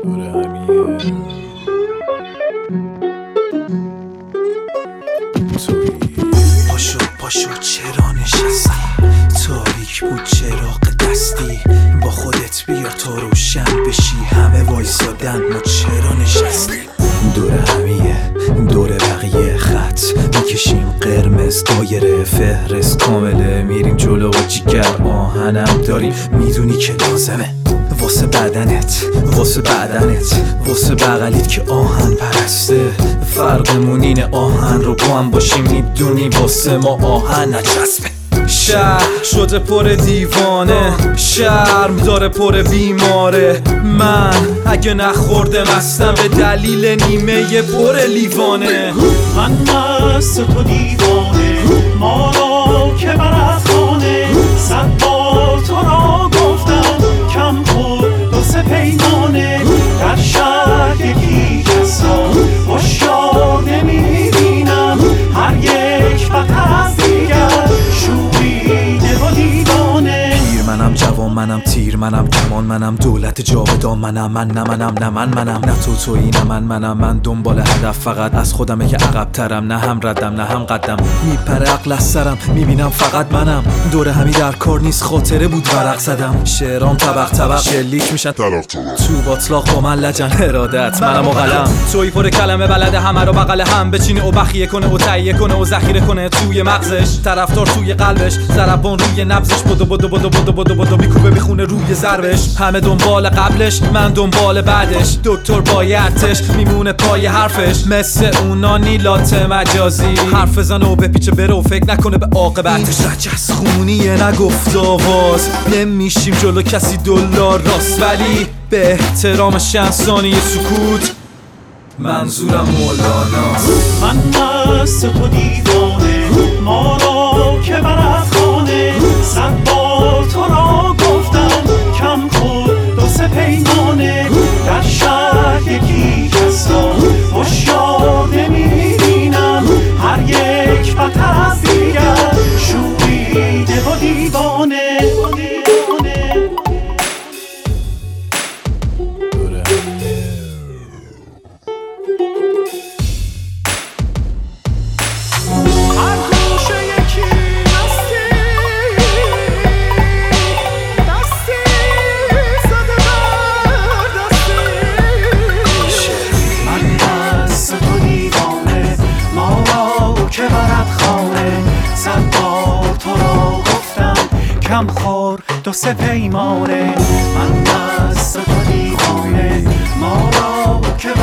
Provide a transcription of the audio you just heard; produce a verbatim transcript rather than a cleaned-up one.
دور همیه توی پاشو پاشو چرا نشستی؟ تاریک بود چراغ دستی، با خودت بیار تا روشن بشی. همه وایسادن ما چرا نشستی؟ دور همیه دور بقیه خط میکشیم قرمز، دایره فهرست کامله، میریم جلو و جیگر آهنم داریم، میدونی که لازمه واسه بدنت واسه بدنت واسه بغلیت که آهن پرسته. فرقمون اینه آهن رو با هم باشیم، میدونی واسه ما آهن نچسبه. شهر شده پر دیوانه، شرم داره پر بیماره. من اگه نخورده مستم به دلیل نیمه پر لیوانه. من مست تو دیوانه، ما را که برد خانه. صد بار تو را گفتم کم خود دو سه پیمانه. در شهر یکی کسا هشیار نمیبینم، هر یک بتر از دیگر شوریده و دیوانه. پیر منم جوان منم تیر منم کمان منم دولت جاودان منم. من نه منم نه من منم نه تو تویی نه من منم. من دنبال هدف فقط از خودمه که عقب ترم، نه هم ردم نه هم قدم. میپره عقل از سرم میبینم فقط منم. دور همی در کار نیست خاطره بود ورق زدم. شعرام طبق طبق شلیک میشن طبق طبق. تو باطلاق با من لجن ارادت منم و قلم. توی پر کلمه بلده همه رو بغل هم بچینه و بخیه کنه و تهیه کنه و ذخیره کنه توی مغزش. طرفدار توی قلبش ضربان روی نبضش، بدو بدو بدو بدو بدو بدو میکوبه میخونه روی ضربش. همه دنبال قبلش من دنبال بعدش، دکتر بایدش میمونه پای حرفش. مثل اونا نیلات مجازی حرف بزنه و بپیچه بره و فکر نکنه به عاقبتش. رجس خونیه نگفت آواز، نمیشیم جلو کسی دلار راست، ولی به احترام چند ثانیه سکوت منظورم مولاناست. من مست تو دیوانه، ما را که برد خانه. صد بار تو را گفتم کم خود دو سه پیمانه. در شهر یکی کسا هشیار نمیبینم، هر یک بتر از دیگر شوریده و دیوانه. دور همیه هر گوشه یکی دستی دستی زده بر دستی. من مست تو دیوانه، ما را که برد خانه. صد بار تو را گفتم کم خور دو سه پیمانه. من مست تو دیوانه، ما را که